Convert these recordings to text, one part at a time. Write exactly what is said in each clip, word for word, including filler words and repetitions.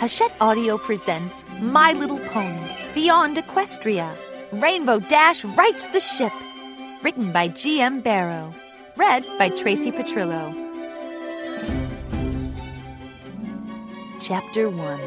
Hachette Audio presents My Little Pony, Beyond Equestria. Rainbow Dash Rights the Ship. Written by G M Barrow. Read by Tracy Petrillo. Chapter one.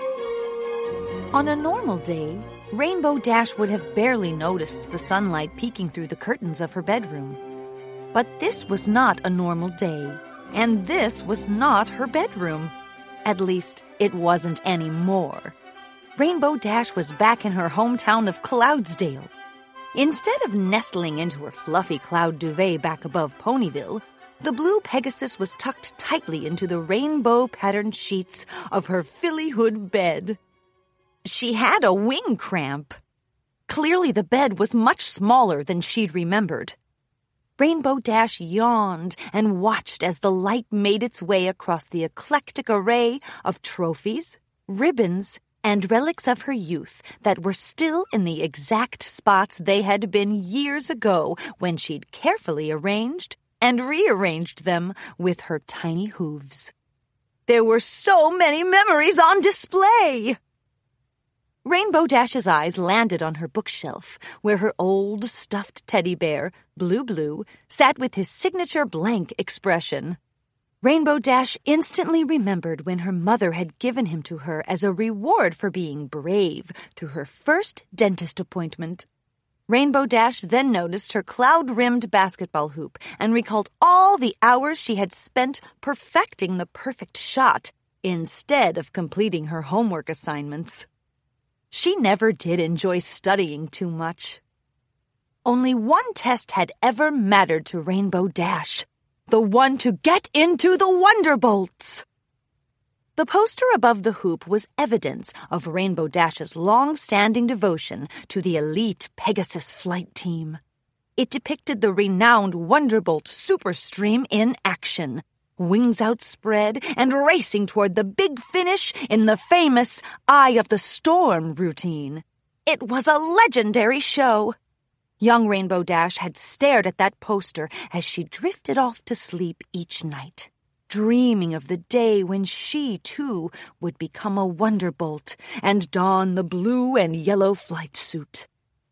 On a normal day, Rainbow Dash would have barely noticed the sunlight peeking through the curtains of her bedroom. But this was not a normal day, and this was not her bedroom. At least, it wasn't anymore. Rainbow Dash was back in her hometown of Cloudsdale. Instead of nestling into her fluffy cloud duvet back above Ponyville, the blue Pegasus was tucked tightly into the rainbow-patterned sheets of her fillyhood bed. She had a wing cramp. Clearly the bed was much smaller than she'd remembered. Rainbow Dash yawned and watched as the light made its way across the eclectic array of trophies, ribbons, and relics of her youth that were still in the exact spots they had been years ago when she'd carefully arranged and rearranged them with her tiny hooves. There were so many memories on display! Rainbow Dash's eyes landed on her bookshelf, where her old stuffed teddy bear, Blue Blue, sat with his signature blank expression. Rainbow Dash instantly remembered when her mother had given him to her as a reward for being brave through her first dentist appointment. Rainbow Dash then noticed her cloud-rimmed basketball hoop and recalled all the hours she had spent perfecting the perfect shot instead of completing her homework assignments. She never did enjoy studying too much. Only one test had ever mattered to Rainbow Dash, the one to get into the Wonderbolts. The poster above the hoop was evidence of Rainbow Dash's long-standing devotion to the elite Pegasus flight team. It depicted the renowned Wonderbolt Superstream in action, wings outspread and racing toward the big finish in the famous Eye of the Storm routine. It was a legendary show. Young Rainbow Dash had stared at that poster as she drifted off to sleep each night, dreaming of the day when she, too, would become a Wonderbolt and don the blue and yellow flight suit.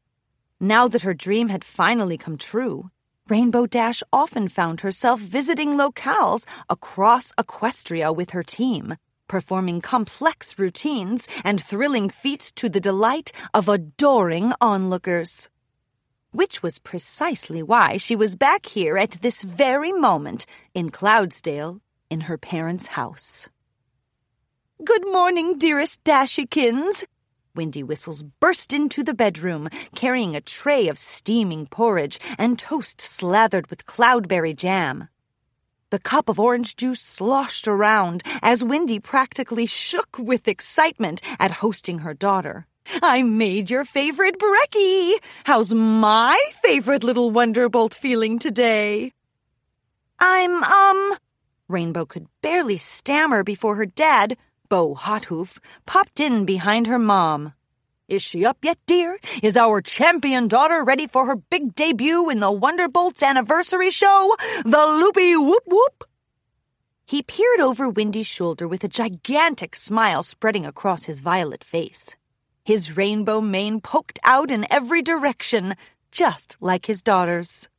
Now that her dream had finally come true, Rainbow Dash often found herself visiting locales across Equestria with her team, performing complex routines and thrilling feats to the delight of adoring onlookers. Which was precisely why she was back here at this very moment in Cloudsdale, in her parents' house. "Good morning, dearest Dashikins." Windy Whistles burst into the bedroom, carrying a tray of steaming porridge and toast slathered with cloudberry jam. The cup of orange juice sloshed around as Windy practically shook with excitement at hosting her daughter. "I made your favorite brekkie! How's my favorite little Wonderbolt feeling today?" I'm, um... Rainbow could barely stammer before her dad, Bo Hothoof, popped in behind her mom. "Is she up yet, dear? Is our champion daughter ready for her big debut in the Wonderbolts anniversary show, the Loopy Whoop Whoop?" He peered over Windy's shoulder with a gigantic smile spreading across his violet face. His rainbow mane poked out in every direction, just like his daughter's.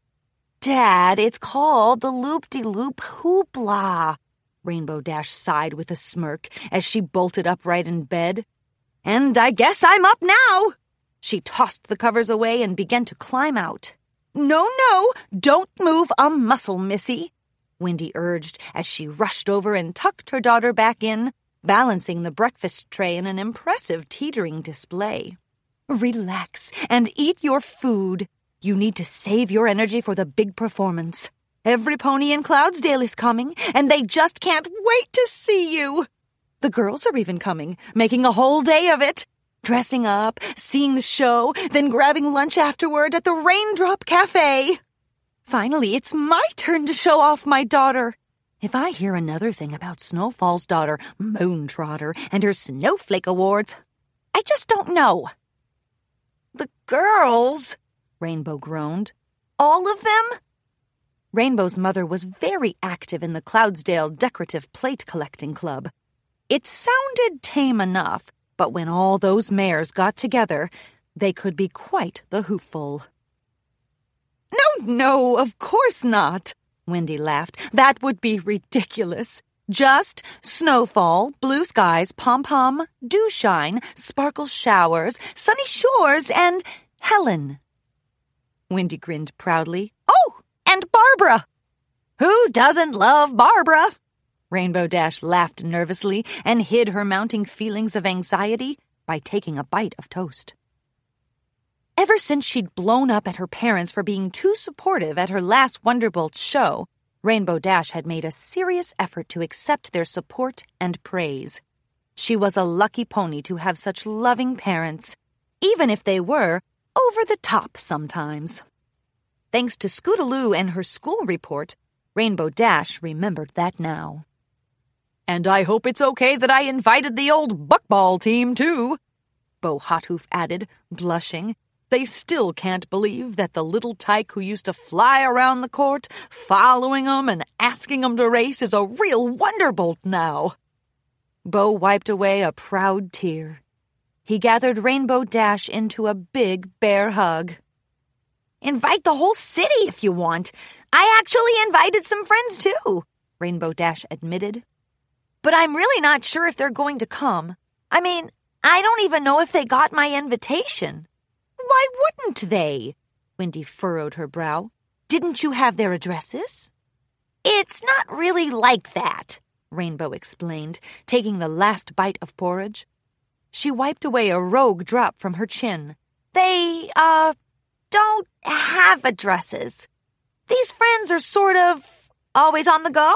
"Dad, it's called the Loop-de-Loop Hoopla." Rainbow Dash sighed with a smirk as she bolted upright in bed. "And I guess I'm up now." She tossed the covers away and began to climb out. "No, no, don't move a muscle, Missy," Windy urged as she rushed over and tucked her daughter back in, balancing the breakfast tray in an impressive teetering display. "Relax and eat your food. You need to save your energy for the big performance. Every pony in Cloudsdale is coming, and they just can't wait to see you. The girls are even coming, making a whole day of it. Dressing up, seeing the show, then grabbing lunch afterward at the Raindrop Cafe. Finally, it's my turn to show off my daughter. If I hear another thing about Snowfall's daughter, Moontrotter, and her Snowflake Awards, I just don't know." "The girls," Rainbow groaned. "All of them?" Rainbow's mother was very active in the Cloudsdale Decorative Plate Collecting Club. It sounded tame enough, but when all those mares got together, they could be quite the hoofful. No, no, of course not, Wendy laughed. That would be ridiculous. Just snowfall, blue skies, pom-pom, dew-shine, sparkle showers, sunny shores, and Helen. Wendy grinned proudly. Oh, and Barbara! Who doesn't love Barbara? Rainbow Dash laughed nervously and hid her mounting feelings of anxiety by taking a bite of toast. Ever since she'd blown up at her parents for being too supportive at her last Wonderbolt show, Rainbow Dash had made a serious effort to accept their support and praise. She was a lucky pony to have such loving parents, even if they were over the top sometimes. Thanks to Scootaloo and her school report, Rainbow Dash remembered that now. And I hope it's okay that I invited the old buckball team, too, Bo Hothoof added, blushing. They still can't believe that the little tyke who used to fly around the court, following 'em and asking 'em to race, is a real Wonderbolt now. Bo wiped away a proud tear. He gathered Rainbow Dash into a big bear hug. Invite the whole city if you want. I actually invited some friends, too, Rainbow Dash admitted. But I'm really not sure if they're going to come. I mean, I don't even know if they got my invitation. Why wouldn't they? Wendy furrowed her brow. Didn't you have their addresses? It's not really like that, Rainbow explained, taking the last bite of porridge. She wiped away a rogue drop from her chin. They, uh, don't have addresses. These friends are sort of always on the go.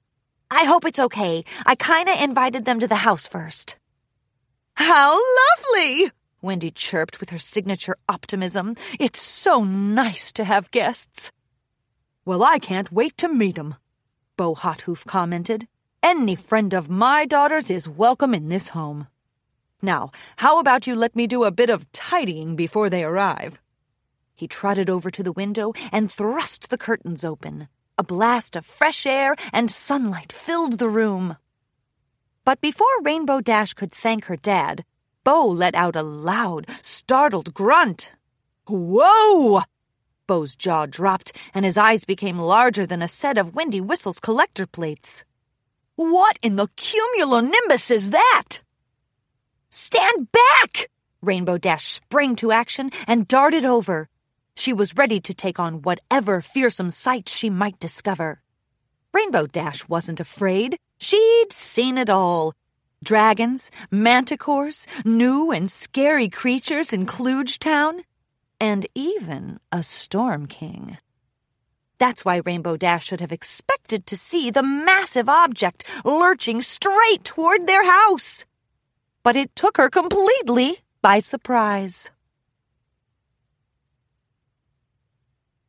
I hope it's okay. I kinda invited them to the house first. How lovely! Wendy chirped with her signature optimism. It's so nice to have guests. Well, I can't wait to meet 'em, Bo Hothoof commented. Any friend of my daughter's is welcome in this home. Now, how about you let me do a bit of tidying before they arrive? He trotted over to the window and thrust the curtains open. A blast of fresh air and sunlight filled the room. But before Rainbow Dash could thank her dad, Bo let out a loud, startled grunt. Whoa! Bo's jaw dropped, and his eyes became larger than a set of Windy Whistle's collector plates. What in the cumulonimbus is that? Stand back! Rainbow Dash sprang to action and darted over. She was ready to take on whatever fearsome sight she might discover. Rainbow Dash wasn't afraid. She'd seen it all. Dragons, manticores, new and scary creatures in Klugetown, and even a Storm King. That's why Rainbow Dash should have expected to see the massive object lurching straight toward their house. But it took her completely by surprise.